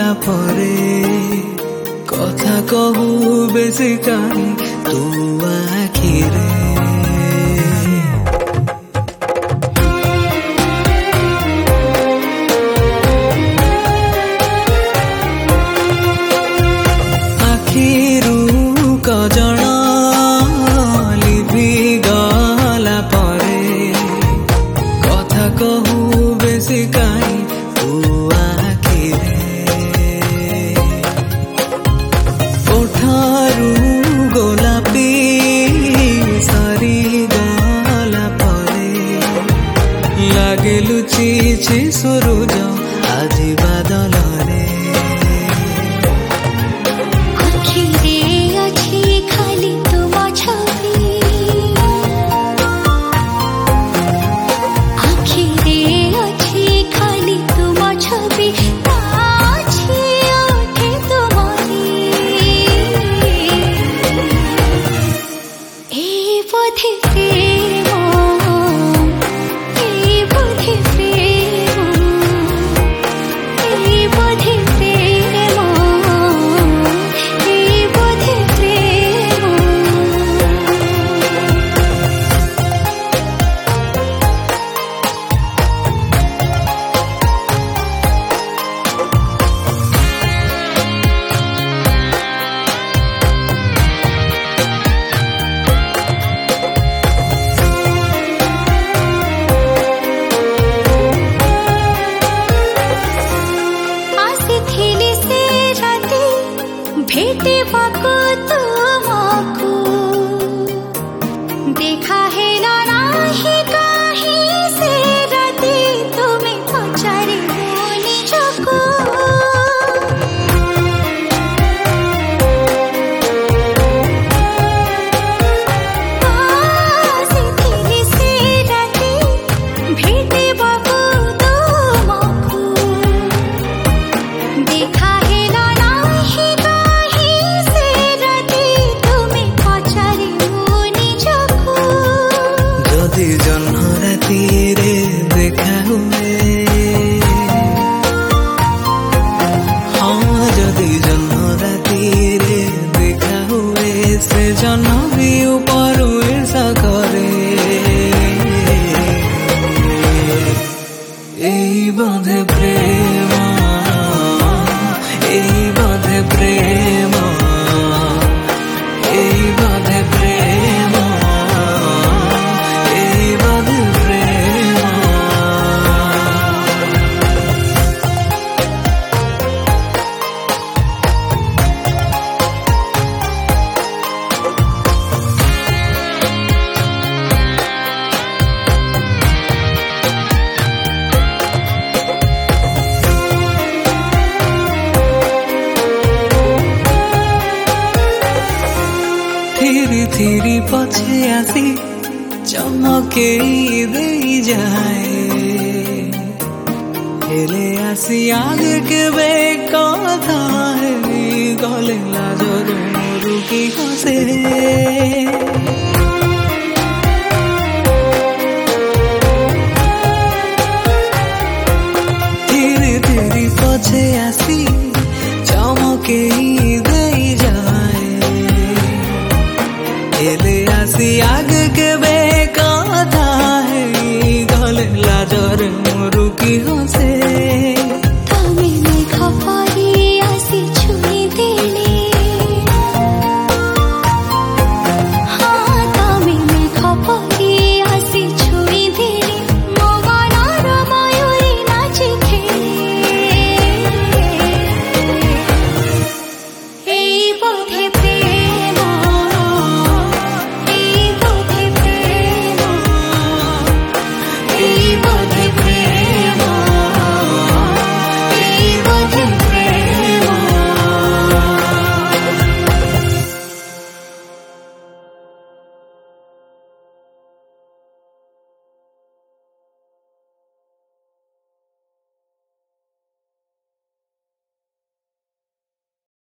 गला परे कथा कहू बेसी काई तू आखिरे कजना लिभि गला परे कथा कहू बेसी काई तू आखिरे ओठारू गोलापी सारी गला परे लागे लुचिछि सुरुज आजि बादल रे भेटे पाको तुमको देखा है नाही कहीं से राती तुम्हें पचारे निजको से राती भेटे पाको तुमको देखा है जन्म राती रे देखा हुए हाँ जदि जन्म राती रे देखा हुए से जन्म भी ऊपर ईर्षा करे এই বাঁধে প্রেম এই বাঁধে প্রেম এই বাঁধে প্রেম धीरे धीरे पछे आसी चमके दे जाए हेले आसी आगे के बे कथा है गले लाजर रुकी हसे धीरे धीरे पछे आसी चमके